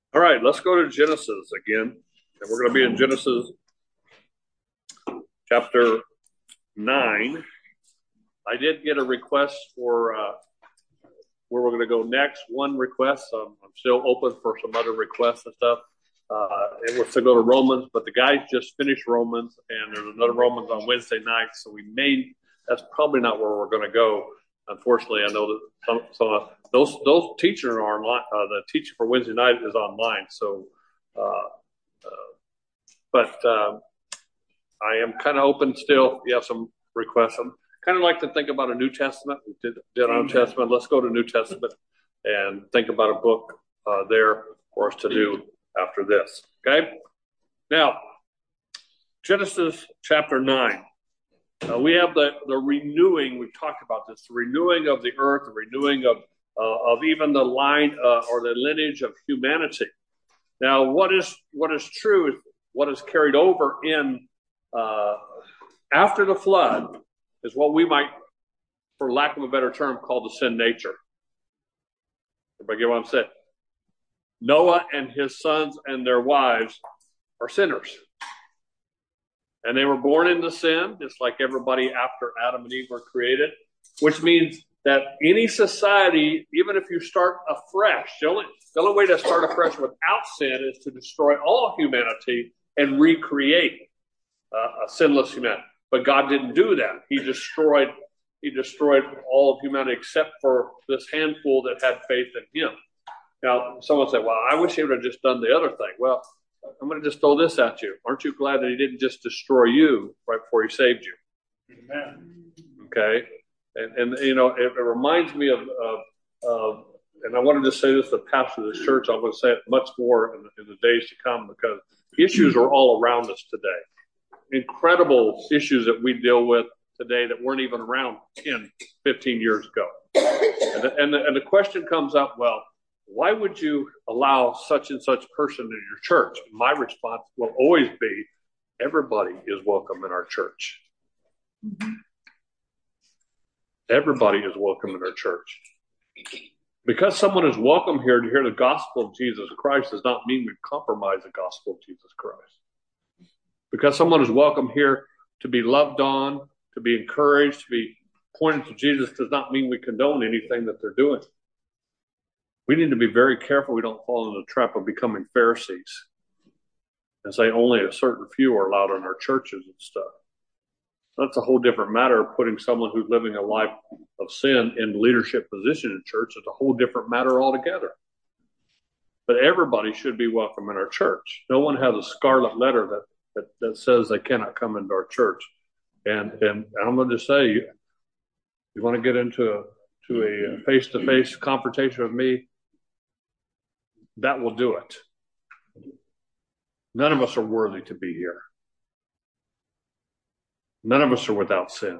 All right, let's go to Genesis again. And we're going to be in Genesis chapter 9. I did get a request for where we're going to go next. One request. I'm still open for some other requests and stuff. It was to go to Romans, but the guys just finished Romans, and there's another Romans on Wednesday night. So that's probably not where we're going to go. Unfortunately, I know that those teachers are online. The teacher for Wednesday night is online. So, but I am kind of open still. You have some requests. I'm kind of like to think about a New Testament. We did Old Testament. Let's go to New Testament and think about a book there for us to do after this. Okay? Now, Genesis chapter 9. We have the renewing. We've talked about this. The renewing of the earth, the renewing of even the line or the lineage of humanity. Now, what is true, what is carried over in after the flood is what we might, for lack of a better term, call the sin nature. Everybody get what I'm saying? Noah and his sons and their wives are sinners. And they were born into sin, just like everybody after Adam and Eve were created, which means that any society, even if you start afresh, the only way to start afresh without sin is to destroy all humanity and recreate a sinless humanity. But God didn't do that. He destroyed all of humanity except for this handful that had faith in him. Now, someone said, well, I wish he would have just done the other thing. Well, I'm going to just throw this at you. Aren't you glad that he didn't just destroy you right before he saved you? Amen. Okay? And you know, it reminds me of and I wanted to say this to the pastor of the church. I'm going to say it much more in the days to come because issues are all around us today. Incredible issues that we deal with today that weren't even around 10, 15 years ago. And the question comes up, well, why would you allow such and such person in your church? My response will always be, everybody is welcome in our church. Mm-hmm. Everybody is welcome in our church. Because someone is welcome here to hear the gospel of Jesus Christ does not mean we compromise the gospel of Jesus Christ. Because someone is welcome here to be loved on, to be encouraged, to be pointed to Jesus does not mean we condone anything that they're doing. We need to be very careful we don't fall into the trap of becoming Pharisees and say only a certain few are allowed in our churches and stuff. That's a whole different matter. Putting someone who's living a life of sin in leadership position in church is a whole different matter altogether. But everybody should be welcome in our church. No one has a scarlet letter that says they cannot come into our church. And I'm going to just say, you want to get into a face-to-face confrontation with me, that will do it. None of us are worthy to be here. None of us are without sin.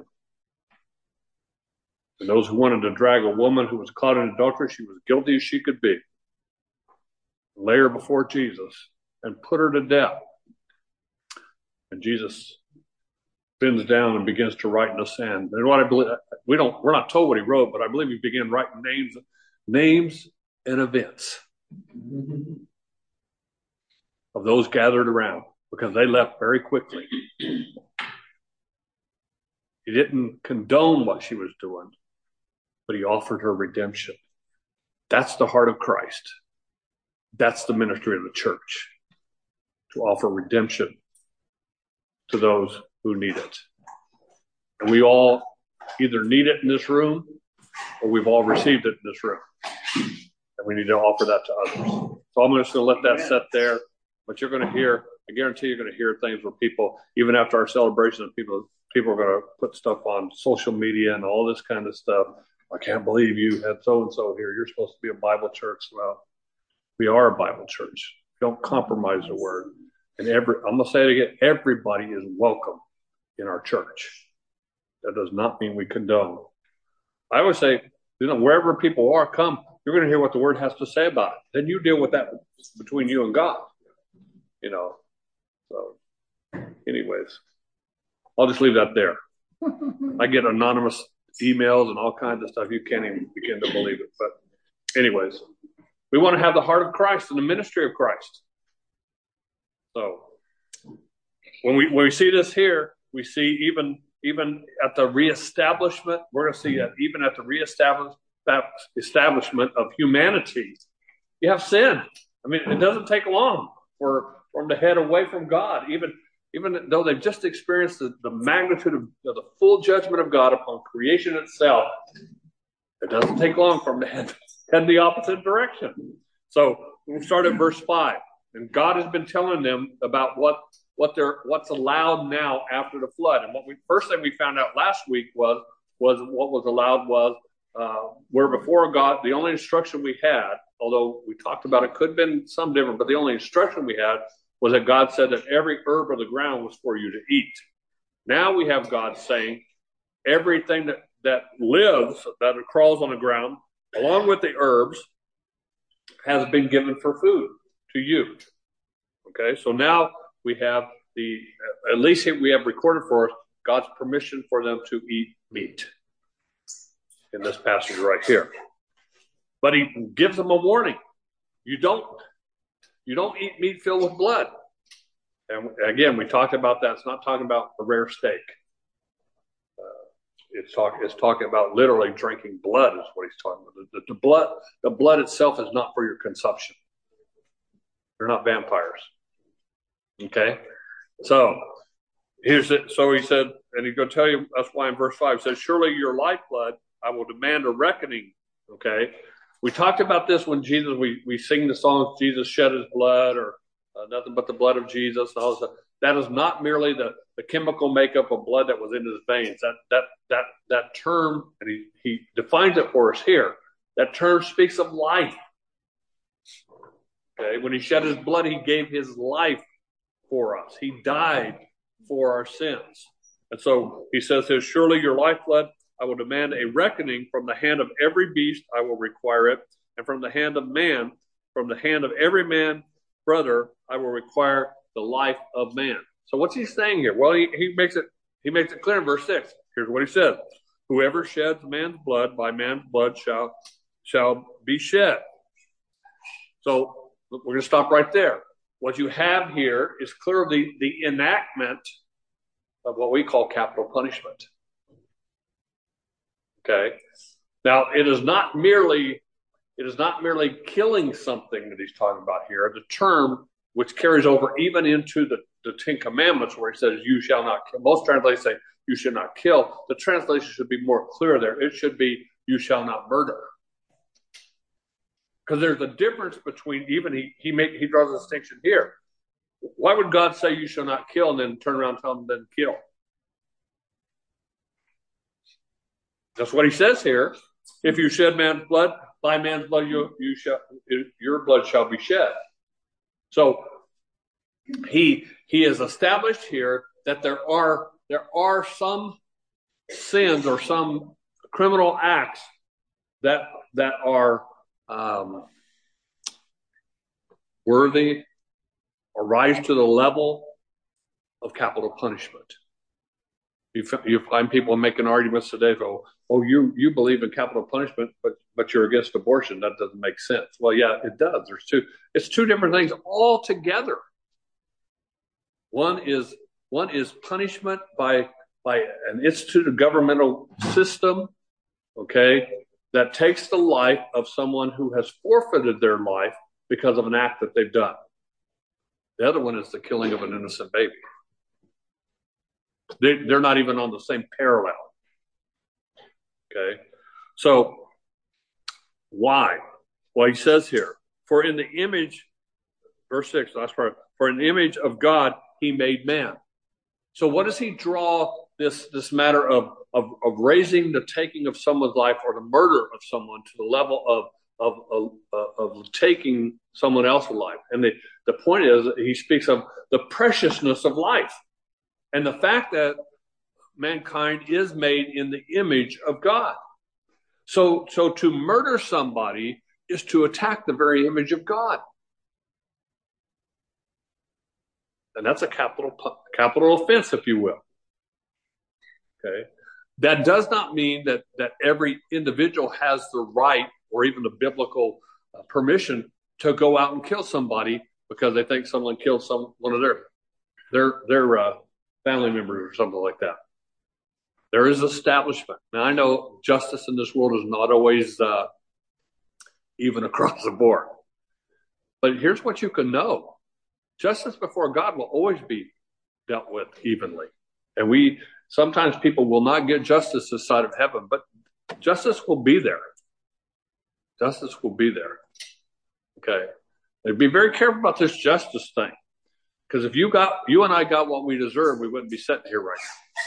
And those who wanted to drag a woman who was caught in adultery, she was guilty as she could be, lay her before Jesus and put her to death. And Jesus bends down and begins to write in the sand. And what I believe, we're not told what he wrote, but I believe he began writing names and events of those gathered around because they left very quickly. He didn't condone what she was doing, but he offered her redemption. That's the heart of Christ. That's the ministry of the church, to offer redemption to those who need it. And we all either need it in this room or we've all received it in this room. And we need to offer that to others. So I'm just going to let that set there. But you're going to hear, I guarantee you're going to hear things where people, even after our celebration, people are going to put stuff on social media and all this kind of stuff. I can't believe you had so-and-so here. You're supposed to be a Bible church. Well, we are a Bible church. Don't compromise the word. And I'm going to say it again, everybody is welcome in our church. That does not mean we condone. I always say, wherever people are, come. You're going to hear what the word has to say about it. Then you deal with that between you and God. So anyways, I'll just leave that there. I get anonymous emails and all kinds of stuff. You can't even begin to believe it. But anyways, We want to have the heart of Christ and the ministry of Christ. So when we see this here, we see even at the reestablishment, we're going to see that even at the establishment of humanity, you have sin. I mean, it doesn't take long for them to head away from God, even though they've just experienced the magnitude of the full judgment of God upon creation itself. It doesn't take long for them to head in the opposite direction. So we'll start at verse 5. And God has been telling them about what's allowed now after the flood. And first thing we found out last week was what was allowed was where before God, the only instruction we had, although we talked about it could have been some different, but the only instruction we had was that God said that every herb of the ground was for you to eat. Now we have God saying everything that lives, that crawls on the ground, along with the herbs, has been given for food to you. Okay, so now we have at least we have recorded for us God's permission for them to eat meat in this passage right here. But he gives them a warning. You don't eat meat filled with blood. And again, we talked about that. It's not talking about a rare steak. It's talking about literally drinking blood is what he's talking about. The blood itself is not for your consumption. They're not vampires. Okay? So here's it. So he said, and he's going to tell you, that's why in verse 5 it says, surely your lifeblood, I will demand a reckoning. Okay? We talked about this when Jesus, we sing the songs, Jesus shed his blood, or nothing but the blood of Jesus. And all this stuff. That is not merely the chemical makeup of blood that was in his veins. That term, and he defines it for us here. That term speaks of life. Okay, when he shed his blood, he gave his life for us. He died for our sins. And so he says here, surely your lifeblood, I will demand a reckoning from the hand of every beast, I will require it, and from the hand of man, from the hand of every man, brother, I will require the life of man. So what's he saying here? Well, he makes it clear in verse 6. Here's what he says. Whoever sheds man's blood, by man's blood shall be shed. So we're going to stop right there. What you have here is clearly the enactment of what we call capital punishment. Okay. Now, it is not merely killing something that he's talking about here. The term, which carries over even into the Ten Commandments, where he says, you shall not kill. Most translations say, you should not kill. The translation should be more clear there. It should be, you shall not murder. Because there's a difference between, even he draws a distinction here. Why would God say you shall not kill and then turn around and tell them then kill? That's what he says here. If you shed man's blood, by man's blood your blood shall be shed. So he has established here that there are some sins or some criminal acts that are worthy or rise to the level of capital punishment. You find people making arguments today, go, oh, you believe in capital punishment, but you're against abortion. That doesn't make sense. Well, yeah, it does. It's two different things altogether. One is punishment by an instituted governmental system, okay, that takes the life of someone who has forfeited their life because of an act that they've done. The other one is the killing of an innocent baby. They're not even on the same parallel. Okay, so why? Well, he says here, for in the image, verse 6, last part, for in the image of God he made man. So what does he draw this matter of raising the taking of someone's life or the murder of someone to the level of taking someone else's life? And the point is, he speaks of the preciousness of life and the fact that mankind is made in the image of God. So to murder somebody is to attack the very image of God. And that's a capital offense, if you will. Okay. That does not mean that every individual has the right or even the biblical permission to go out and kill somebody because they think someone killed one of their family members or something like that. There is establishment. Now, I know justice in this world is not always even across the board. But here's what you can know. Justice before God will always be dealt with evenly. And sometimes people will not get justice this side of heaven, but justice will be there. Justice will be there. Okay. And be very careful about this justice thing. Because if you and I got what we deserve, we wouldn't be sitting here right now.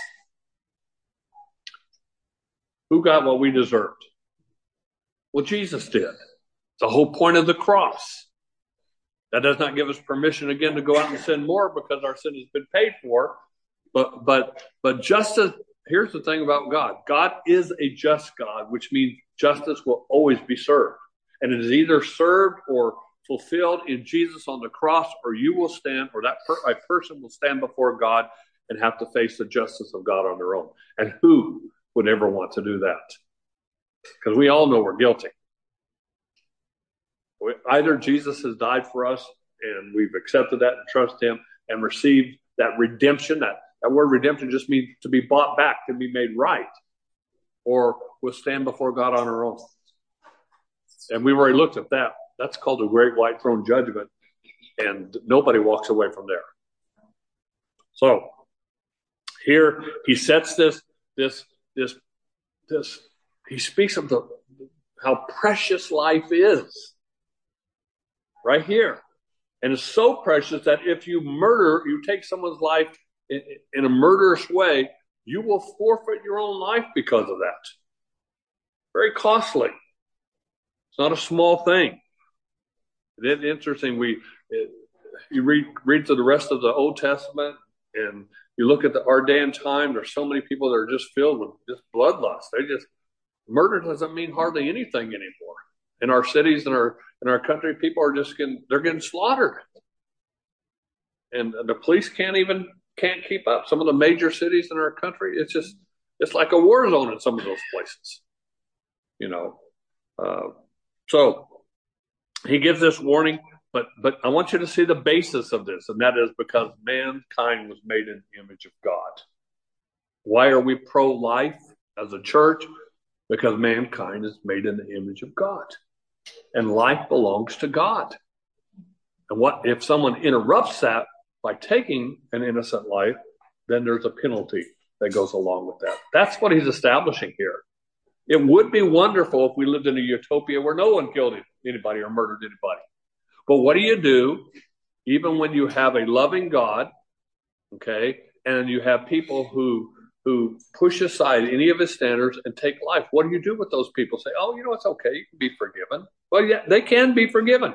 Who got what we deserved? Well, Jesus did. It's the whole point of the cross. That does not give us permission again to go out and sin more because our sin has been paid for. But justice, here's the thing about God. God is a just God, which means justice will always be served. And it is either served or fulfilled in Jesus on the cross, or you will stand, or a person will stand before God and have to face the justice of God on their own. And who would ever want to do that? Because we all know we're guilty. Either Jesus has died for us and we've accepted that and trust him and received that redemption. That word redemption just means to be bought back, to be made right. Or we'll stand before God on our own. And we've already looked at that. That's called the great white throne judgment. And nobody walks away from there. So here he sets this, he speaks of how precious life is. Right here. And it's so precious that if you take someone's life in a murderous way, you will forfeit your own life because of that. Very costly. It's not a small thing. It's interesting. You read through the rest of the Old Testament and you look at our day and time, there's so many people that are just filled with just bloodlust. Murder doesn't mean hardly anything anymore. In our cities and in our country, people are they're getting slaughtered. And the police can't keep up. Some of the major cities in our country, it's like a war zone in some of those places. So he gives this warning, but I want you to see the basis of this, and that is because mankind was made in the image of God. Why are we pro-life as a church? Because mankind is made in the image of God. And life belongs to God. And what if someone interrupts that by taking an innocent life, then there's a penalty that goes along with that. That's what he's establishing here. It would be wonderful if we lived in a utopia where no one killed anybody or murdered anybody. But what do you do even when you have a loving God, okay, and you have people who push aside any of his standards and take life? What do you do with those people? Say, oh, it's okay. You can be forgiven. Well, yeah, they can be forgiven.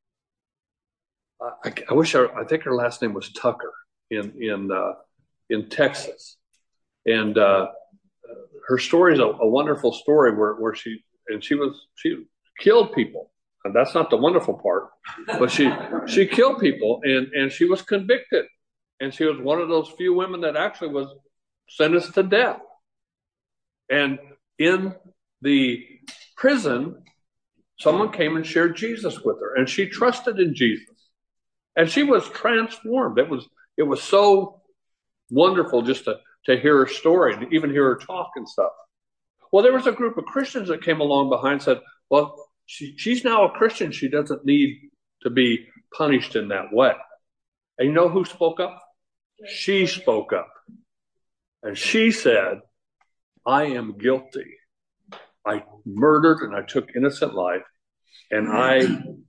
I think her last name was Tucker in Texas. And her story is a wonderful story where she killed people. And that's not the wonderful part, but she killed people and she was convicted. And she was one of those few women that actually was sentenced to death. And in the prison, someone came and shared Jesus with her, and she trusted in Jesus. And she was transformed. It was so wonderful just to hear her story, to even hear her talk and stuff. Well, there was a group of Christians that came along behind and said, well, she's now a Christian. She doesn't need to be punished in that way. And you know who spoke up? She spoke up. And she said, I am guilty. I murdered and I took innocent life, and I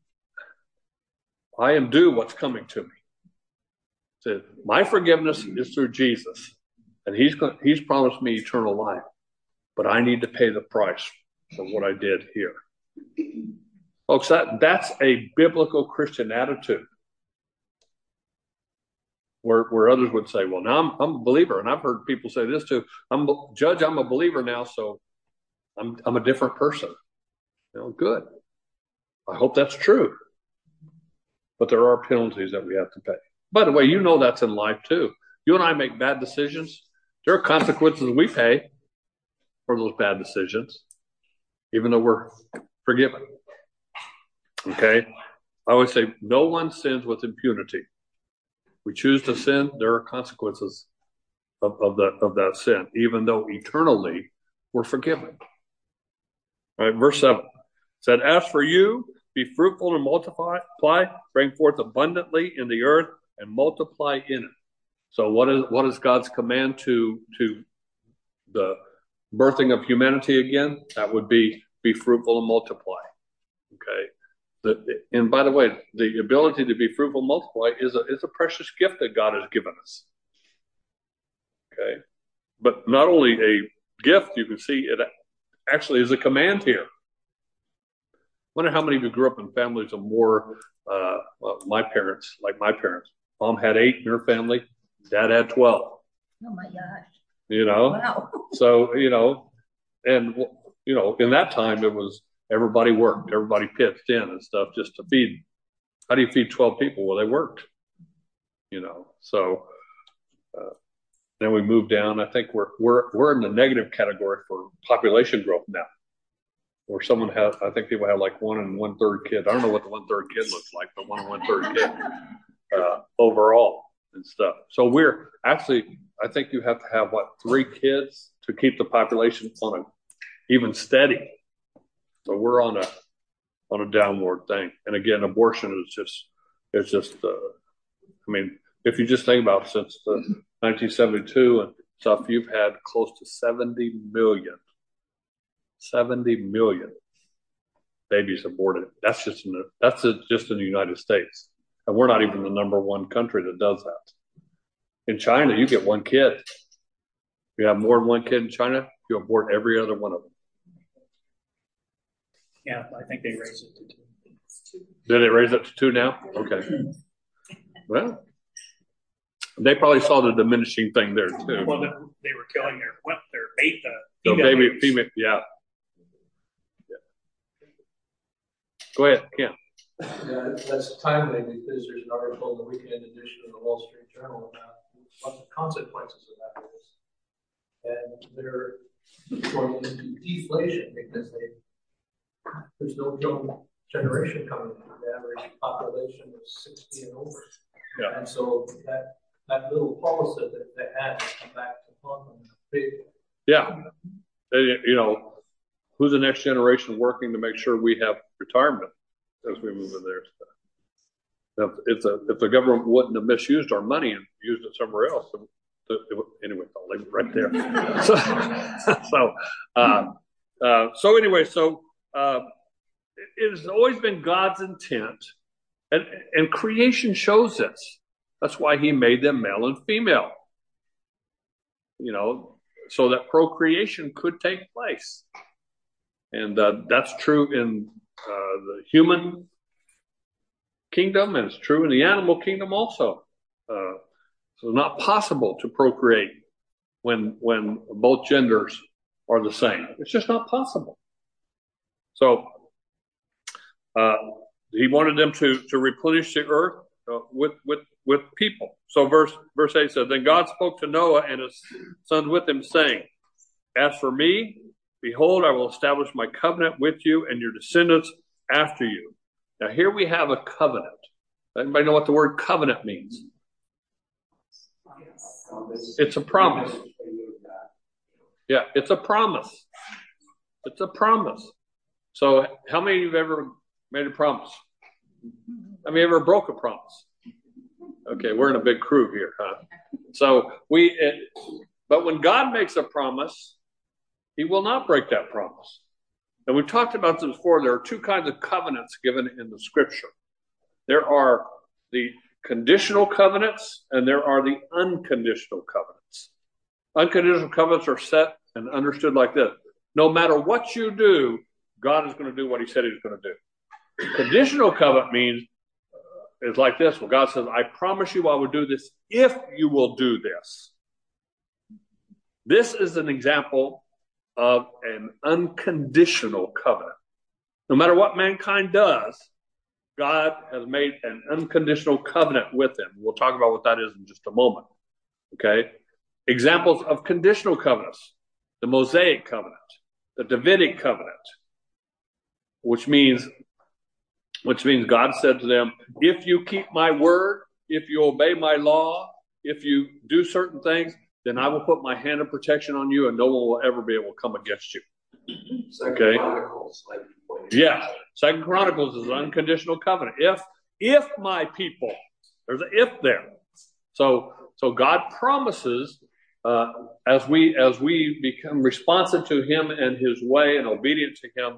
am due what's coming to me. Said, my forgiveness is through Jesus, and he's promised me eternal life, but I need to pay the price for what I did here. Folks, that's a biblical Christian attitude. Where others would say, well, now I'm a believer. And I've heard people say this too. Judge, I'm a believer now, so I'm a different person. Good. I hope that's true. But there are penalties that we have to pay. By the way, that's in life too. You and I make bad decisions. There are consequences we pay for those bad decisions, even though we're forgiven. Okay? I always say no one sins with impunity. We choose to sin, there are consequences of that sin, even though eternally we're forgiven. All right, verse 7 said, as for you, be fruitful and multiply, bring forth abundantly in the earth and multiply in it. So what is God's command to the birthing of humanity again? That would be fruitful and multiply. Okay. And by the way, the ability to be fruitful and multiply is a precious gift that God has given us. Okay. But not only a gift, you can see it actually is a command here. I wonder how many of you grew up in families of more, well, my parents, mom had 8 in her family, dad had 12. Oh my gosh. Wow. So, and, in that time it was everybody worked, everybody pitched in and stuff just to feed. How do you feed 12 people? Well, they worked, so, then we moved down. I think we're in the negative category for population growth now. Or I think people have like 1 1/3 kids. I don't know what the 1/3 kid looks like, but 1 1/3 kid overall and stuff. So we're actually, I think you have to have 3 kids to keep the population on even steady. So we're on a downward thing. And again, abortion is just. I mean, if you just think about since 1972 and stuff, you've had close to 70 million babies aborted. That's just in the United States, and we're not even the number 1 country that does that. In China, you get 1 kid. If you have more than 1 kid in China, you abort every other one of them. Yeah, I think they raised it to 2. Did they raise it to 2 now? Okay. Well, they probably saw the diminishing thing there too. Well, they were killing their bait, the baby female. Yeah. Go ahead, Ken. Yeah, that's timely because there's an article in the weekend edition of the Wall Street Journal about what the consequences of that is. And they're going into deflation because there's no young generation coming in. The average population is 60 and over. Yeah. And so that little policy that they had to come back to haunt them big. Yeah. Who's the next generation working to make sure we have retirement as we move in there? If the government wouldn't have misused our money and used it somewhere else, anyway, I'll leave it right there. It has always been God's intent, and creation shows this. That's why He made them male and female. So that procreation could take place. And that's true in the human kingdom, and it's true in the animal kingdom also. So it's not possible to procreate when both genders are the same. It's just not possible. So He wanted them to replenish the earth with people. So verse 8 says, then God spoke to Noah and his sons with him, saying, as for me, behold, I will establish my covenant with you and your descendants after you. Now here we have a covenant. Anybody know what the word covenant means? It's a promise. Yeah, it's a promise. It's a promise. So how many of you have ever made a promise? How many ever broke a promise? Okay, we're in a big crew here, huh? So but when God makes a promise, He will not break that promise. And we've talked about this before. There are 2 kinds of covenants given in the Scripture. There are the conditional covenants and there are the unconditional covenants. Unconditional covenants are set and understood like this. No matter what you do, God is going to do what He said He was going to do. Conditional covenant means it's like this. Well, God says, I promise you I will do this if you will do this. This is an example of an unconditional covenant. No matter what mankind does, God has made an unconditional covenant with them. We'll talk about what that is in just a moment. Okay? Examples of conditional covenants: the Mosaic covenant, the Davidic covenant, which means which means God said to them, if you keep my word, if you obey my law, if you do certain things, then I will put my hand of protection on you and no one will ever be able to come against you. Okay? Yeah. Second Chronicles is an unconditional covenant. If my people, there's an if there. So God promises as we become responsive to him and his way and obedient to him,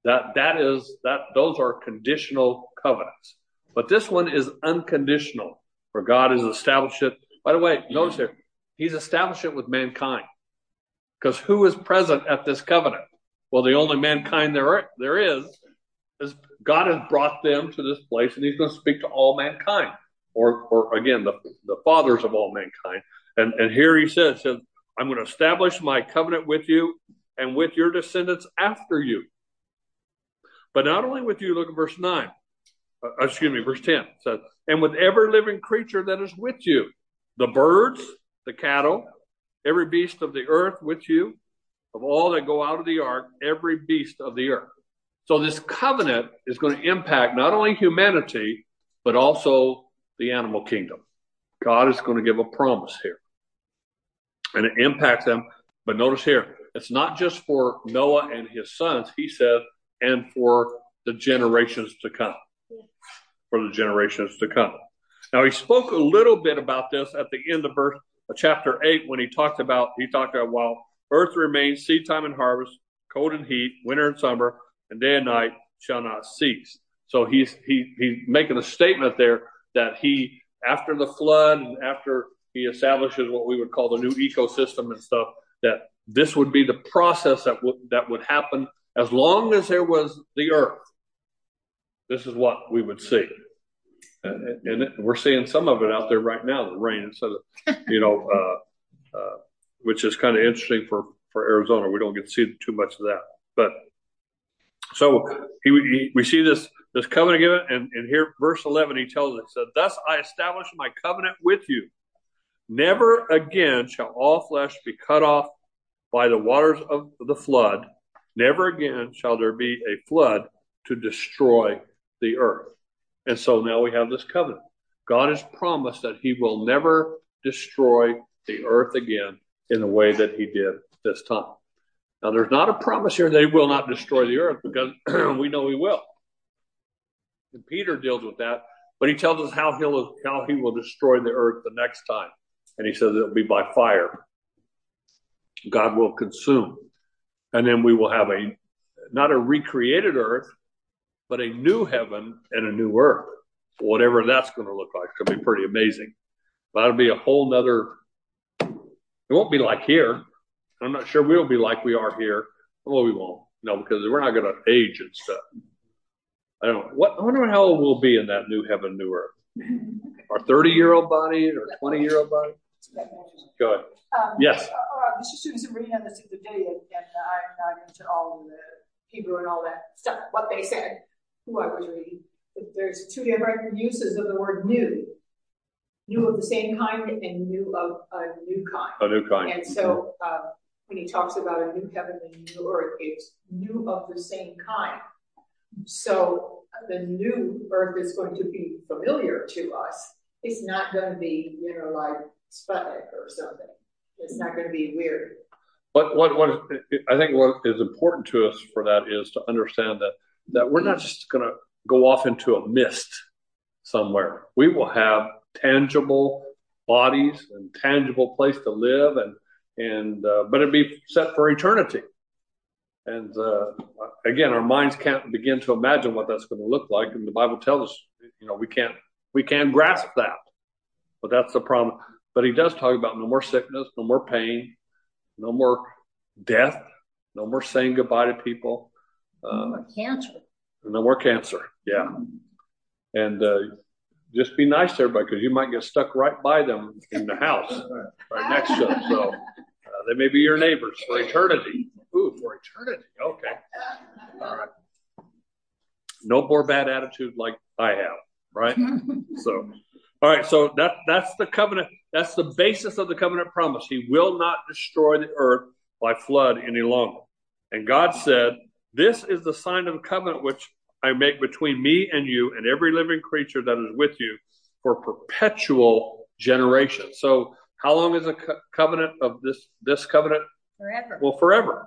those are conditional covenants. But this one is unconditional, where God has established it. By the way, notice here, he's established it with mankind. Because who is present at this covenant? Well, the only mankind there is God has brought them to this place, and he's going to speak to all mankind, or again, the fathers of all mankind. And here he says, I'm going to establish my covenant with you and with your descendants after you. But not only with you, look at verse 10. It says, and with every living creature that is with you, the birds, the cattle, every beast of the earth with you, of all that go out of the ark, every beast of the earth. So this covenant is going to impact not only humanity, but also the animal kingdom. God is going to give a promise here. And it impacts them. But notice here, it's not just for Noah and his sons, he said, and for the generations to come. For the generations to come. Now, he spoke a little bit about this at the end of chapter 8 when he talked about while earth remains, seed time and harvest, cold and heat, winter and summer, and day and night shall not cease. So he's making a statement there that he, after the flood and after he establishes what we would call the new ecosystem and stuff, that this would be the process that would happen as long as there was the earth. This is what we would see. And we're seeing some of it out there right now, the rain, instead of, which is kind of interesting for Arizona. We don't get to see too much of that. But so we see this covenant given, and here, verse 11, he tells us, he said, thus I establish my covenant with you. Never again shall all flesh be cut off by the waters of the flood. Never again shall there be a flood to destroy the earth. And so now we have this covenant. God has promised that he will never destroy the earth again in the way that he did this time. Now, there's not a promise here that he will not destroy the earth, because we know he will. And Peter deals with that, but he tells us how he will destroy the earth the next time. And he says it'll be by fire. God will consume. And then we will have not a recreated earth, but a new heaven and a new earth. Whatever that's going to look like, it's going to be pretty amazing. That'll be a whole nother, it won't be like here. I'm not sure we'll be like we are here. Well, we won't. No, because we're not going to age and stuff. I wonder how old we'll be in that new heaven, new earth. Our 30-year-old body or 20-year-old body? Go ahead. Yes. Mr. Students, I'm reading on this the other day, and I'm not into all the Hebrew and all that stuff, what they said, who I was reading. But there's two different uses of the word new. New of the same kind and new of a new kind. A new kind. And so when he talks about a new heaven and a new earth, it's new of the same kind. So the new earth is going to be familiar to us. It's not going to be, like Sputnik or something. It's not going to be weird. What I think what is important to us for that is to understand that we're not just going to go off into a mist somewhere. We will have tangible bodies and tangible place to live, but it'd be set for eternity. And again, our minds can't begin to imagine what that's going to look like. And the Bible tells us, we can't grasp that. But that's the problem. But he does talk about no more sickness, no more pain, no more death, no more saying goodbye to people. No more cancer. No more cancer, yeah. And just be nice to everybody, because you might get stuck right by them in the house, right next to them. So they may be your neighbors for eternity. Ooh, for eternity. Okay. All right. No more bad attitude like I have, right? So, all right. So that's the covenant. That's the basis of the covenant promise. He will not destroy the earth by flood any longer. And God said, this is the sign of the covenant which I make between me and you and every living creature that is with you for perpetual generation. So how long is a covenant of this covenant? Forever. Well, forever.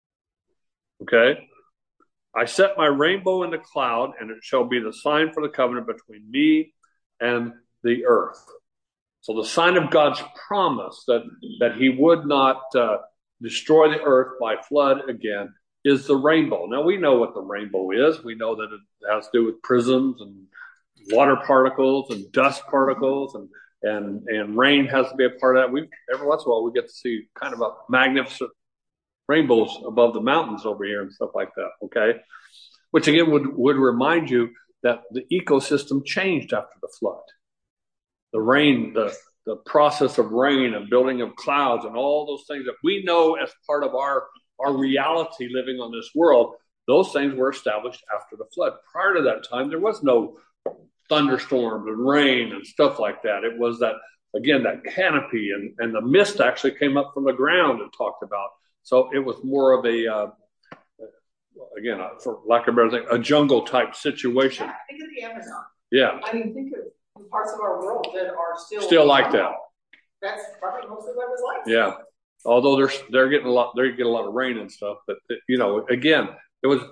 Okay. I set my rainbow in the cloud, and it shall be the sign for the covenant between me and the earth. So the sign of God's promise that he would not destroy the earth by flood again is the rainbow. Now, we know what the rainbow is. We know that it has to do with prisms and water particles and dust particles, and rain has to be a part of that. Every once in a while, we get to see kind of a magnificent rainbows above the mountains over here and stuff like that, okay? Which, again, would remind you that the ecosystem changed after the flood. The rain, the process of rain and building of clouds and all those things that we know as part of our reality living on this world, those things were established after the flood. Prior to that time, there was no thunderstorms and rain and stuff like that. It was that, again, that canopy and the mist actually came up from the ground and talked about. So it was more of a, again, for lack of a better thing, a jungle type situation. Yeah, think of the Amazon. Yeah. I mean, think of parts of our world that are still like that. That's probably most of what it was like. Yeah. Although they get a lot of rain and stuff, but again, it was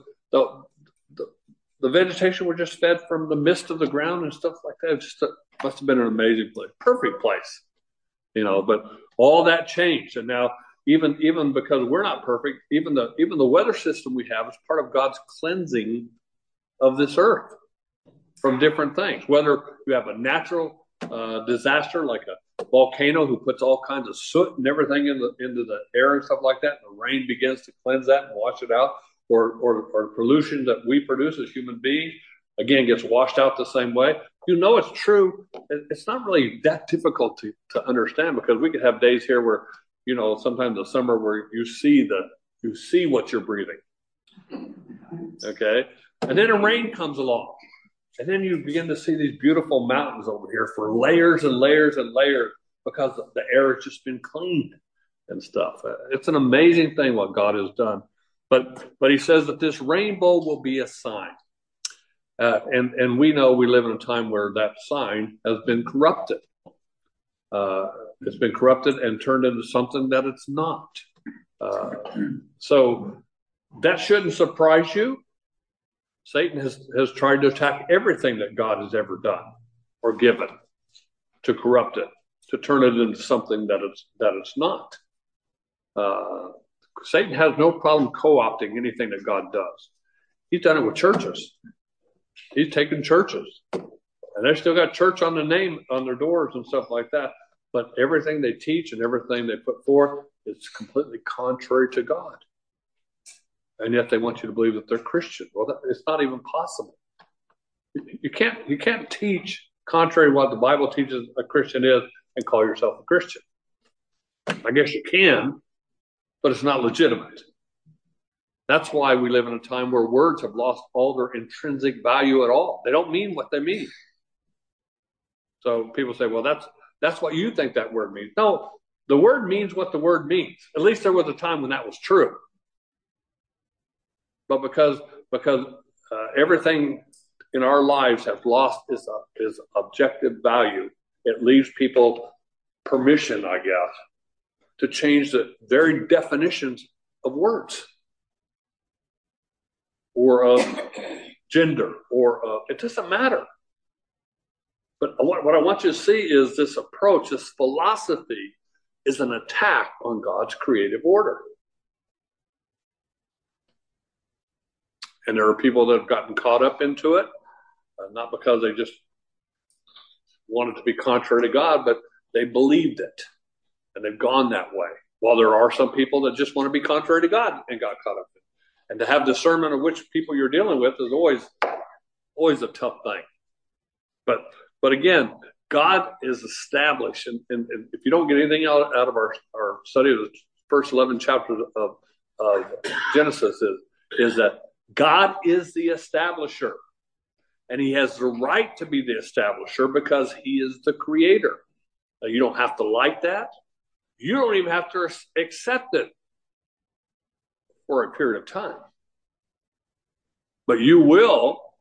the vegetation were just fed from the mist of the ground and stuff like that. It just must have been an amazing place, perfect place, But all that changed, and now even because we're not perfect, even the weather system we have is part of God's cleansing of this earth from different things. Whether you have a natural disaster like a volcano who puts all kinds of soot and everything into the air and stuff like that, and the rain begins to cleanse that and wash it out, or pollution that we produce as human beings, again, gets washed out the same way. It's true. It's not really that difficult to understand, because we could have days here where, sometimes in the summer where you see what you're breathing. Okay. And then a rain comes along, and then you begin to see these beautiful mountains over here for layers and layers and layers, because the air has just been cleaned and stuff. It's an amazing thing what God has done. But he says that this rainbow will be a sign. And we know we live in a time where that sign has been corrupted. It's been corrupted and turned into something that it's not. So that shouldn't surprise you. Satan has tried to attack everything that God has ever done or given, to corrupt it, to turn it into something that it's not. Satan has no problem co-opting anything that God does. He's done it with churches. He's taken churches, and they still got church on the name on their doors and stuff like that. But everything they teach and everything they put forth is completely contrary to God. And yet they want you to believe that they're Christian. Well, it's not even possible. You can't teach contrary to what the Bible teaches a Christian is and call yourself a Christian. I guess you can, but it's not legitimate. That's why we live in a time where words have lost all their intrinsic value at all. They don't mean what they mean. So people say, well, that's what you think that word means. No, the word means what the word means. At least there was a time when that was true. But because everything in our lives has lost its objective value, it leaves people permission, I guess, to change the very definitions of words, or of gender, or it doesn't matter. But what I want you to see is this approach, this philosophy, is an attack on God's creative order. And there are people that have gotten caught up into it, not because they just wanted to be contrary to God, but they believed it, and they've gone that way. While there are some people that just want to be contrary to God and got caught up in it. And to have discernment of which people you're dealing with is always a tough thing. But again, God is established, and if you don't get anything out of our study of the first 11 chapters of Genesis, is that God is the establisher, and he has the right to be the establisher because he is the creator. Now, you don't have to like that. You don't even have to accept it for a period of time. But you will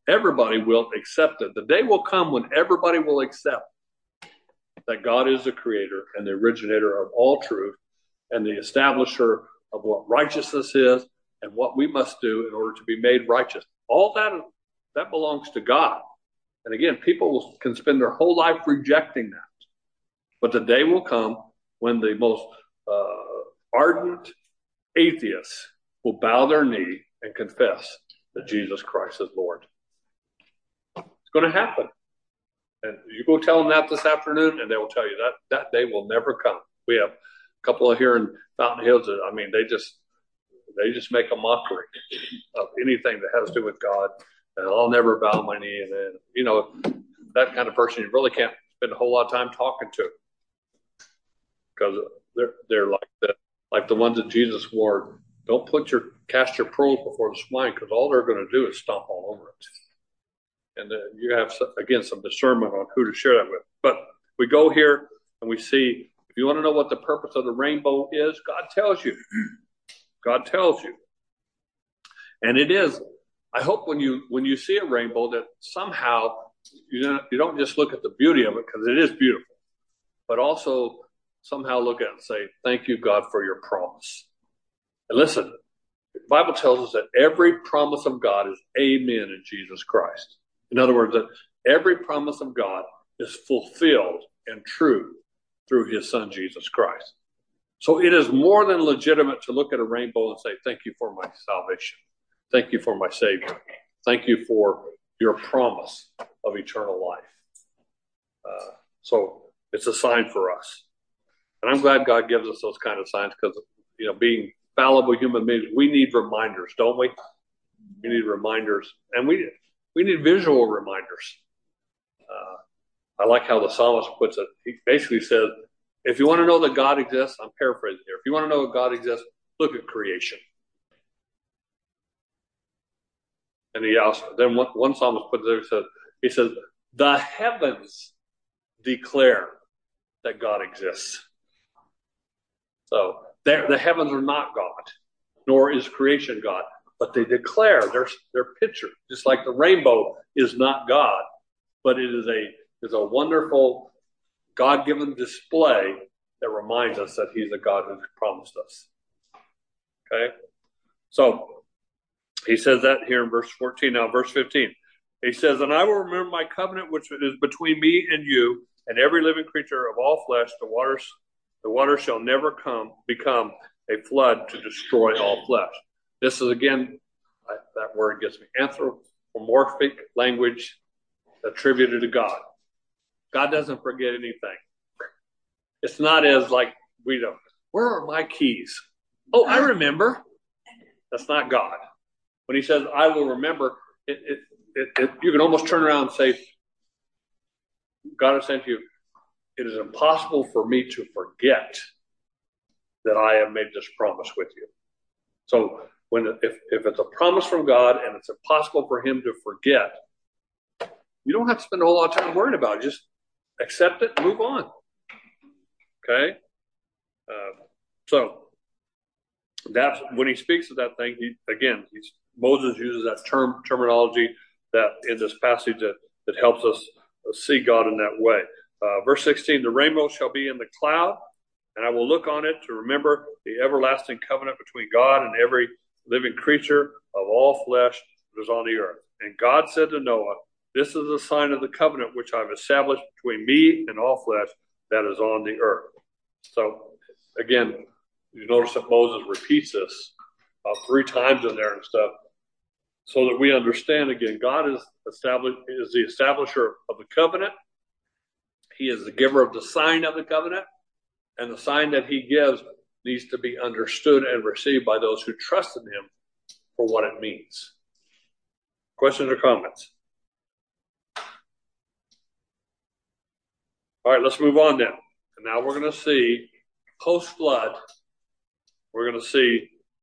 everybody will accept it. The day will come when everybody will accept that God is the creator and the originator of all truth and the establisher of what righteousness is and what we must do in order to be made righteous. All that belongs to God. And again, people can spend their whole life rejecting that. But the day will come when the most ardent atheists will bow their knee and confess that Jesus Christ is Lord. It's going to happen. And you go tell them that this afternoon, and they will tell you that day will never come. We have a couple of here in Fountain Hills that, I mean, they just make a mockery of anything that has to do with God. And I'll never bow my knee. And then, you know, that kind of person you really can't spend a whole lot of time talking to, because they're like the ones that Jesus warned. Don't cast your pearls before the swine, because all they're going to do is stomp all over it. And you have, again, some discernment on who to share that with. But we go here and we see, if you want to know what the purpose of the rainbow is, God tells you. God tells you. And it is, I hope when you see a rainbow that somehow you don't just look at the beauty of it, because it is beautiful, but also somehow look at it and say, thank you, God, for your promise. And listen, the Bible tells us that every promise of God is amen in Jesus Christ. In other words, that every promise of God is fulfilled and true through his son, Jesus Christ. So it is more than legitimate to look at a rainbow and say, thank you for my salvation. Thank you for my Savior. Thank you for your promise of eternal life. So it's a sign for us. And I'm glad God gives us those kind of signs, because, you know, being fallible human beings, we need reminders, don't we? We need reminders. And we need visual reminders. I like how the psalmist puts it. He basically says, if you want to know that God exists, I'm paraphrasing here. If you want to know that God exists, look at creation. And then one psalmist put it there, he says, the heavens declare that God exists. So the heavens are not God, nor is creation God, but they declare their picture, just like the rainbow is not God, but it is a wonderful God-given display that reminds us that he's a God who promised us. Okay? So he says that here in verse 14. Now, verse 15. He says, and I will remember my covenant which is between me and you and every living creature of all flesh. The water shall never become a flood to destroy all flesh. This is, again, that word gets me, anthropomorphic language attributed to God. God doesn't forget anything. It's not as like we don't. Where are my keys? Oh, I remember. That's not God. When he says, I will remember, you can almost turn around and say, God has sent you. It is impossible for me to forget that I have made this promise with you. So if it's a promise from God and it's impossible for him to forget, you don't have to spend a whole lot of time worrying about it. Just accept it and move on. Okay? So that's when he speaks of that thing. Moses uses that terminology that in this passage that helps us see God in that way. Verse 16, the rainbow shall be in the cloud, and I will look on it to remember the everlasting covenant between God and every living creature of all flesh that is on the earth. And God said to Noah, this is a sign of the covenant which I've established between me and all flesh that is on the earth. So, again, you notice that Moses repeats this 3 times in there and stuff, so that we understand, again, God is the establisher of the covenant. He is the giver of the sign of the covenant, and the sign that he gives needs to be understood and received by those who trust in him for what it means. Questions or comments? All right, let's move on now. And now we're going to see post-flood. We're going to see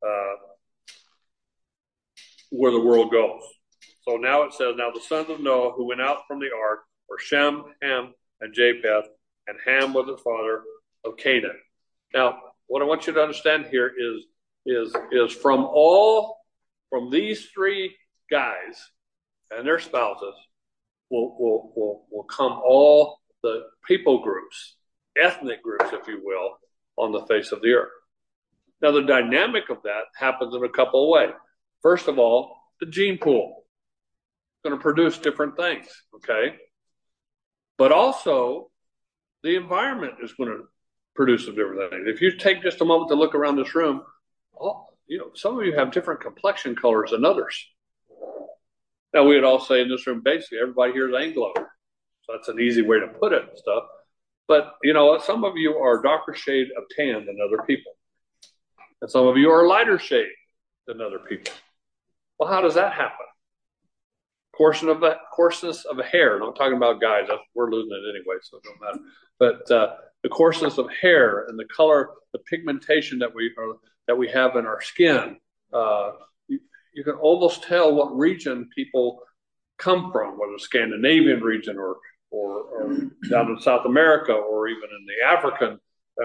where the world goes. So now it says, now the sons of Noah who went out from the ark were Shem, Ham, and Japheth, and Ham was the father of Canaan. Now, what I want you to understand here is from these 3 guys, and their spouses will come all the people groups, ethnic groups, if you will, on the face of the earth. Now, the dynamic of that happens in a couple of ways. First of all, the gene pool is going to produce different things, okay? But also, the environment is going to produce some different things. If you take just a moment to look around this room, some of you have different complexion colors than others. Now, we would all say in this room, basically, everybody here is Anglo. So that's an easy way to put it and stuff. But, some of you are a darker shade of tan than other people. And some of you are a lighter shade than other people. Well, how does that happen? Coarseness of hair. And I'm talking about guys. We're losing it anyway, so it don't matter. But the coarseness of hair and the color, the pigmentation that we have in our skin, you can almost tell what region people come from, whether it's Scandinavian region or down in South America or even in the African,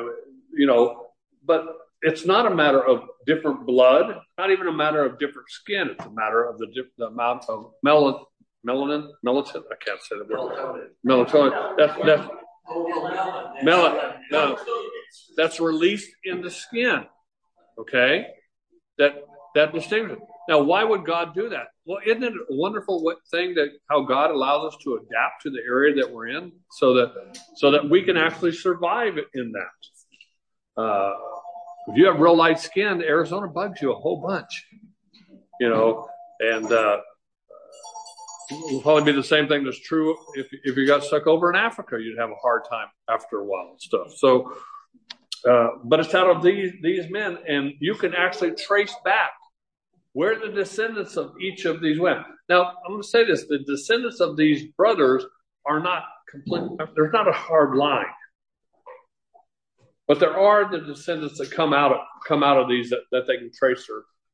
but it's not a matter of different blood, not even a matter of different skin. It's a matter of the amount of melatonin. I can't say the word. Melatonin. That's released in the skin. Okay, that distinguishes. Now, why would God do that? Well, isn't it a wonderful thing that how God allows us to adapt to the area that we're in, so that we can actually survive in that. If you have real light skin, Arizona bugs you a whole bunch, and it will probably be the same thing that's true if you got stuck over in Africa. You'd have a hard time after a while and stuff. So, but it's out of these men, and you can actually trace back where the descendants of each of these went. Now, I'm going to say this: the descendants of these brothers are not complete. There's not a hard line. But there are the descendants that come out of these that they can trace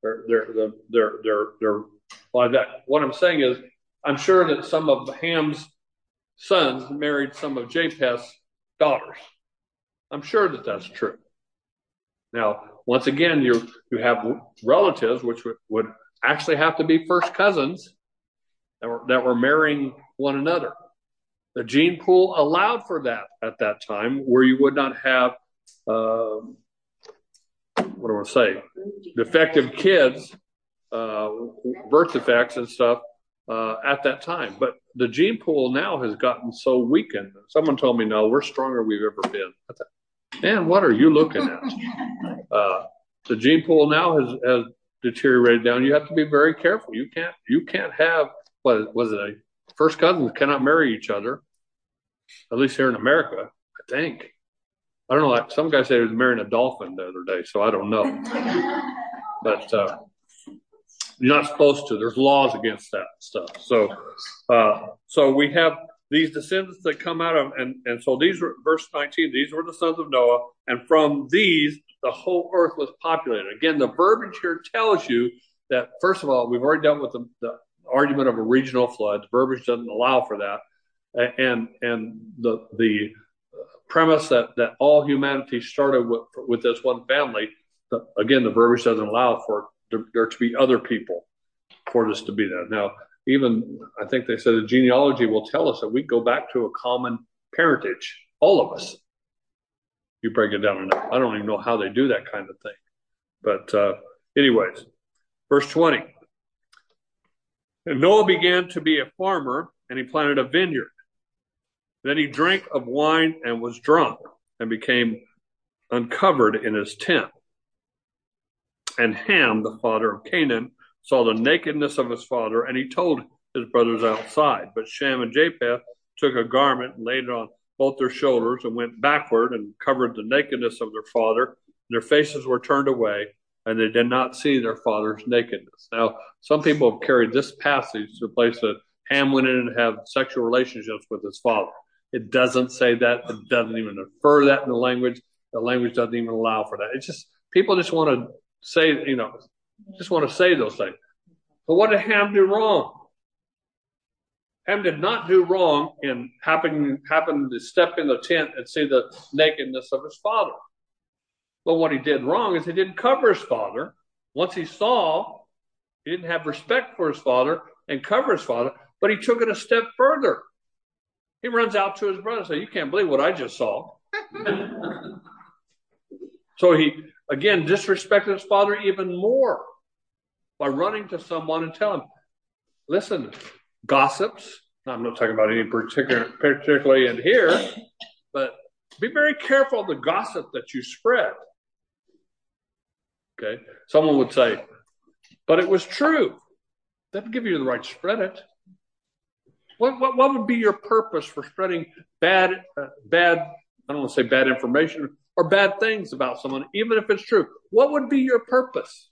their like that. What I'm saying is, I'm sure that some of Ham's sons married some of Japheth's daughters. I'm sure that that's true. Now, once again, you have relatives which would actually have to be first cousins that were marrying one another. The gene pool allowed for that at that time, where you would not have defective kids, birth defects and stuff at that time. But the gene pool now has gotten so weakened. Someone told me, no, we're stronger than we've ever been. Man, what are you looking at? The gene pool now has deteriorated down. You have to be very careful. You can't have, first cousins cannot marry each other, at least here in America, I think. I don't know. Like some guy said he was marrying a dolphin the other day, so I don't know. But you're not supposed to. There's laws against that stuff. So we have these descendants that come out of, and so these were, verse 19, these were the sons of Noah, and from these, the whole earth was populated. Again, the verbiage here tells you that, first of all, we've already dealt with the argument of a regional flood. The verbiage doesn't allow for that. And the premise that all humanity started with this one family, again, the verbiage doesn't allow for there to be other people for this to be that. Now, even I think they said the genealogy will tell us that we go back to a common parentage, all of us. You break it down enough. I don't even know how they do that kind of thing. But anyways, verse 20. And Noah began to be a farmer, and he planted a vineyard. Then he drank of wine and was drunk and became uncovered in his tent. And Ham, the father of Canaan, saw the nakedness of his father, and he told his brothers outside. But Shem and Japheth took a garment and laid it on both their shoulders and went backward and covered the nakedness of their father. Their faces were turned away, and they did not see their father's nakedness. Now, some people have carried this passage to the place that Ham went in and had sexual relationships with his father. It doesn't say that. It doesn't even infer that in the language. The language doesn't even allow for that. It's just, people just want to say, just want to say those things. But what did Ham do wrong? Ham did not do wrong in happening to step in the tent and see the nakedness of his father. But what he did wrong is he didn't cover his father. Once he saw, he didn't have respect for his father. and cover his father, but he took it a step further. He runs out to his brother and says, you can't believe what I just saw. So he, again, disrespected his father even more by running to someone and telling him, listen, gossips, I'm not talking about any particularly in here, but be very careful of the gossip that you spread. Okay? Someone would say, but it was true. That would give you the right to spread it. What would be your purpose for spreading bad, I don't want to say bad information, or bad things about someone, even if it's true? What would be your purpose?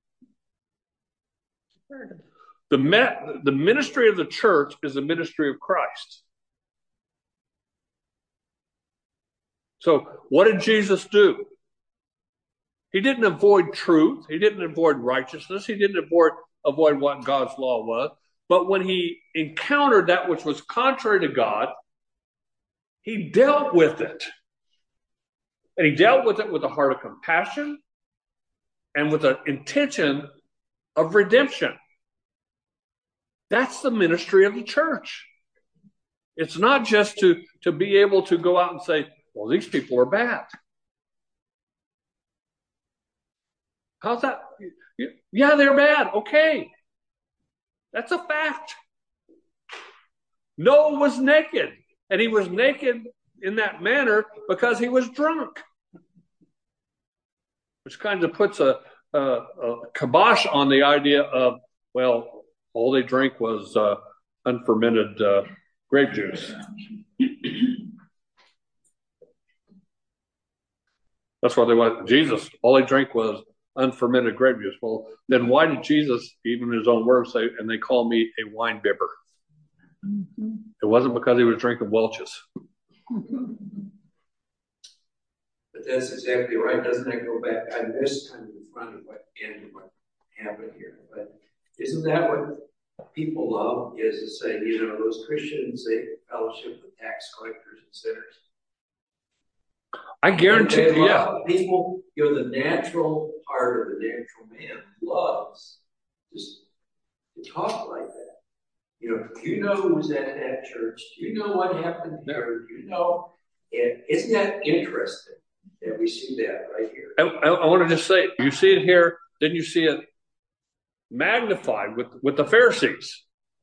The ministry of the church is the ministry of Christ. So what did Jesus do? He didn't avoid truth. He didn't avoid righteousness. He didn't avoid what God's law was. But when he encountered that which was contrary to God, he dealt with it. And he dealt with it with a heart of compassion and with an intention of redemption. That's the ministry of the church. It's not just to be able to go out and say, well, these people are bad. How's that? Yeah, they're bad. Okay. That's a fact. Noah was naked, and he was naked in that manner because he was drunk, which kind of puts a kibosh on the idea of, well, all they drank was unfermented grape juice. That's what they wanted. Jesus, all he drank was unfermented grape juice. Well, then why did Jesus, even in his own words, say, and they call me a wine bibber? Mm-hmm. It wasn't because he was drinking Welch's. But that's exactly right. Doesn't that go back? I missed kind of the front of what happened here. But isn't that what people love? Is to say, those Christians, they fellowship with tax collectors and sinners. I guarantee you, yeah. People, the natural part of the natural man loves just to talk like that. Who was at that church? Do you know what happened here? Isn't that interesting that we see that right here? I want to just say, you see it here, then you see it magnified with the Pharisees.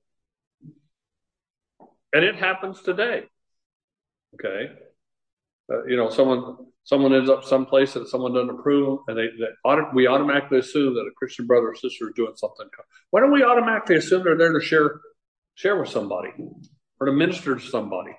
And it happens today. Okay? Someone ends up someplace that someone doesn't approve, and we automatically assume that a Christian brother or sister is doing something. Why don't we automatically assume they're there to share with somebody or to minister to somebody?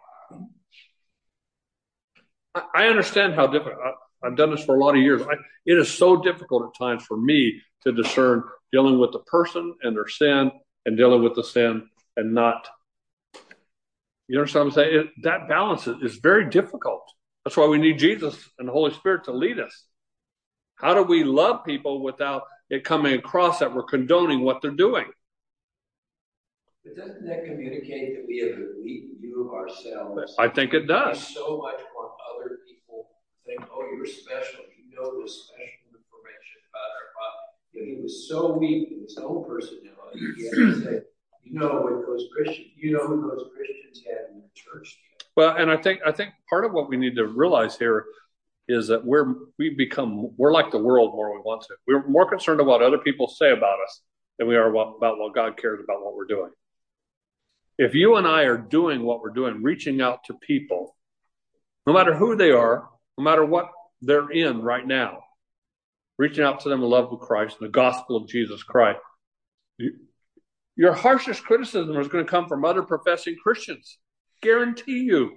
I understand how difficult. I've done this for a lot of years. It is so difficult at times for me to discern dealing with the person and their sin and dealing with the sin and not. You understand what I'm saying? That balance is very difficult. That's why we need Jesus and the Holy Spirit to lead us. How do we love people without it coming across that we're condoning what they're doing? But doesn't that communicate that we have a weak view of ourselves? I think it does. We so much want other people to think, oh, you're special. You know this special information about our body. He was so weak in his own personality. He had to say, who those Christians had in the church. Well, and I think part of what we need to realize here is that we're like the world more than we want to. We're more concerned about what other people say about us than we are about what God cares about what we're doing. If you and I are doing what we're doing, reaching out to people, no matter who they are, no matter what they're in right now, reaching out to them in love of Christ, the gospel of Jesus Christ, your harshest criticism is going to come from other professing Christians. Guarantee you.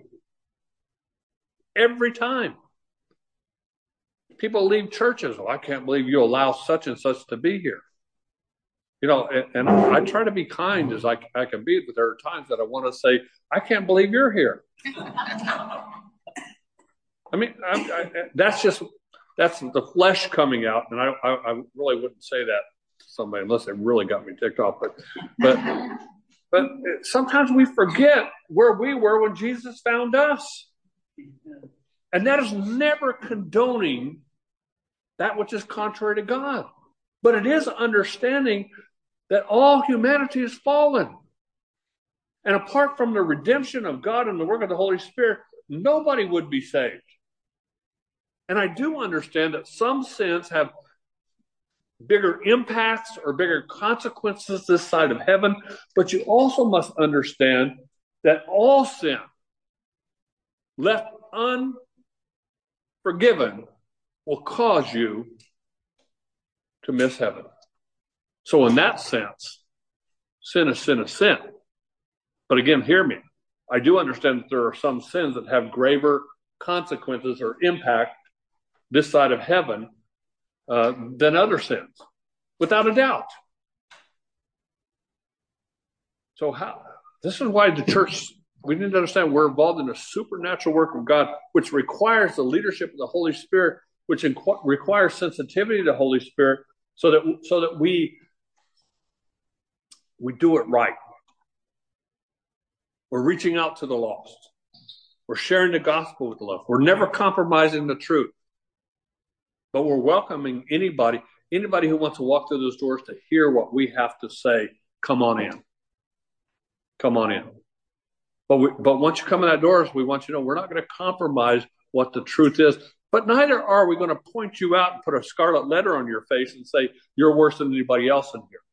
Every time. People leave churches. I can't believe you allow such and such to be here. And I try to be kind as I can be, but there are times that I want to say, I can't believe you're here. I mean, that's the flesh coming out, and I really wouldn't say that to somebody unless they really got me ticked off. But sometimes we forget where we were when Jesus found us. And that is never condoning that which is contrary to God. But it is understanding that all humanity has fallen. And apart from the redemption of God and the work of the Holy Spirit, nobody would be saved. And I do understand that some sins have bigger impacts or bigger consequences this side of heaven, but you also must understand that all sin left unforgiven will cause you to miss heaven. So in that sense, sin is sin is sin. But again, hear me. I do understand that there are some sins that have graver consequences or impact this side of heaven than other sins, without a doubt. So this is why the church, we need to understand we're involved in a supernatural work of God, which requires the leadership of the Holy Spirit, which requires sensitivity to the Holy Spirit, so that we do it right. We're reaching out to the lost. We're sharing the gospel with the lost. We're never compromising the truth. But we're welcoming anybody who wants to walk through those doors to hear what we have to say. Come on in. Come on in. But once you come in that doors, we want you to know we're not going to compromise what the truth is. But neither are we going to point you out and put a scarlet letter on your face and say you're worse than anybody else in here.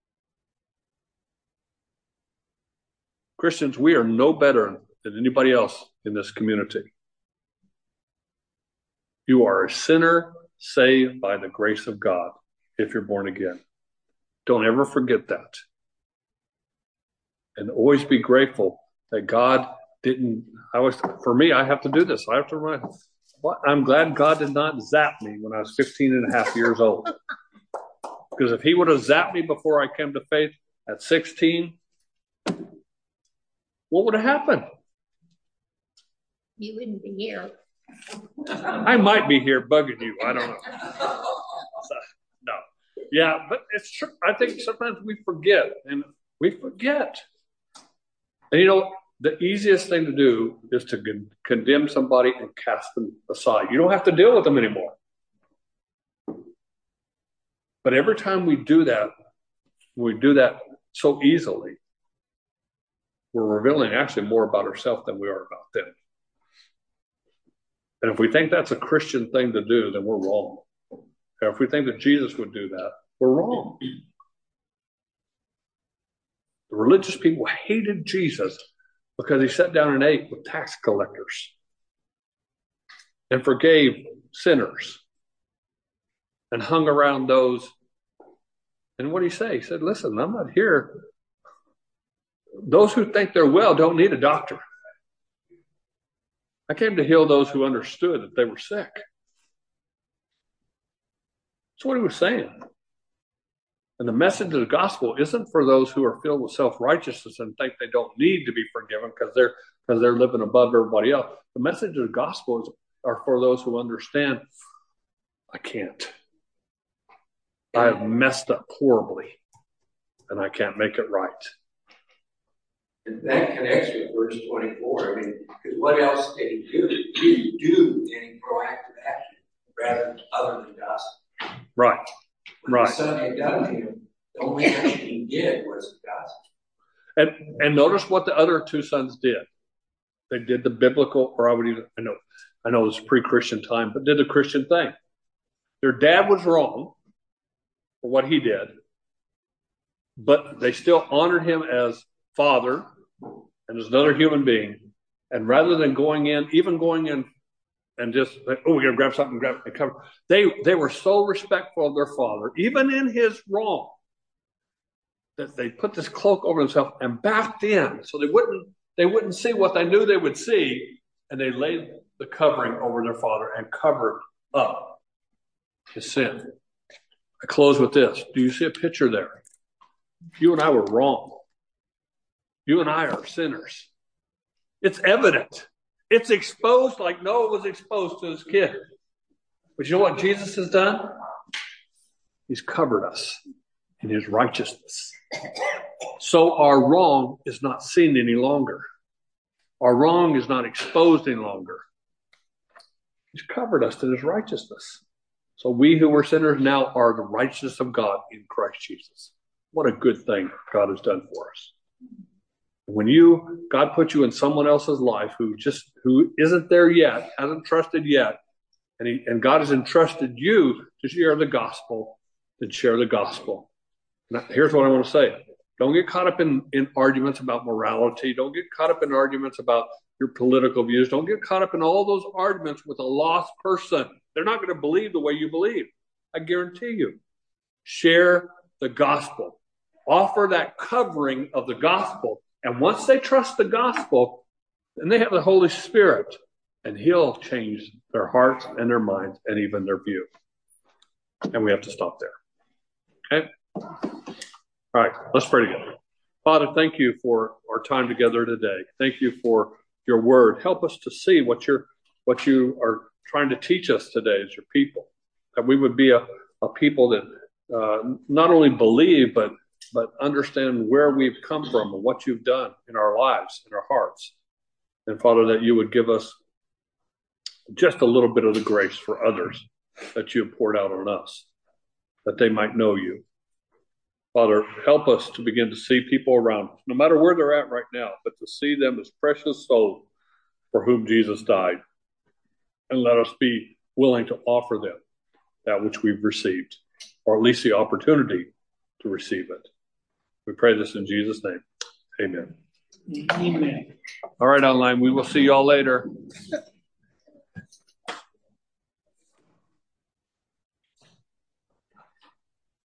Christians, we are no better than anybody else in this community. You are a sinner saved by the grace of God if you're born again. Don't ever forget that. And always be grateful that God didn't, for me, I have to do this. I have to remind, I'm glad God did not zap me when I was 15 and a half years old. Because if he would have zapped me before I came to faith at 16, what would have happened? You wouldn't be here. I might be here bugging you. I don't know. No. Yeah, but it's true. I think sometimes we forget. And you know, the easiest thing to do is to condemn somebody and cast them aside. You don't have to deal with them anymore. But every time we do that so easily, we're revealing actually more about ourselves than we are about them. And if we think that's a Christian thing to do, then we're wrong. And if we think that Jesus would do that, we're wrong. The religious people hated Jesus because he sat down and ate with tax collectors and forgave sinners and hung around those. And what did he say? He said, listen, I'm not here. Those who think they're well don't need a doctor. I came to heal those who understood that they were sick. That's what he was saying. And the message of the gospel isn't for those who are filled with self-righteousness and think they don't need to be forgiven because they're living above everybody else. The message of the gospel are for those who understand, I can't. I have messed up horribly, and I can't make it right. And that connects with verse 24. I mean, because what else did he do? He didn't do any proactive action rather other than gospel. Right. When the son had done to him, the only action he did was the gospel. And notice what the other two sons did. They did the biblical, or I know it's pre-Christian time, but did the Christian thing. Their dad was wrong for what he did, but they still honored him as father and as another human being. And rather than going in and just like, oh, we're going to grab something, and cover. They were so respectful of their father, even in his wrong, that they put this cloak over themselves and backed in so they wouldn't see what they knew they would see, and they laid the covering over their father and covered up his sin. I close with this. Do you see a picture there? You and I were wrong. You and I are sinners. It's evident. It's exposed like Noah was exposed to his kid. But you know what Jesus has done? He's covered us in his righteousness. So our wrong is not seen any longer. Our wrong is not exposed any longer. He's covered us in his righteousness. So we who were sinners now are the righteousness of God in Christ Jesus. what a good thing God has done for us. When God put you in someone else's life who isn't there yet, hasn't trusted yet, and God has entrusted you to share the gospel, then share the gospel. Now, here's what I want to say. Don't get caught up in arguments about morality. Don't get caught up in arguments about your political views. Don't get caught up in all those arguments with a lost person. They're not going to believe the way you believe. I guarantee you. Share the gospel. Offer that covering of the gospel. And once they trust the gospel, then they have the Holy Spirit, and He'll change their hearts and their minds and even their view. And we have to stop there. Okay? All right, let's pray together. Father, thank you for our time together today. Thank you for your word. Help us to see what you are trying to teach us today as your people. That we would be a people that not only believe, but understand where we've come from and what you've done in our lives, in our hearts. And Father, that you would give us just a little bit of the grace for others that you have poured out on us, that they might know you. Father, help us to begin to see people around us, no matter where they're at right now, but to see them as precious souls for whom Jesus died. And let us be willing to offer them that which we've received, or at least the opportunity to receive it. We pray this in Jesus' name. Amen. Amen. All right, online. We will see you all later.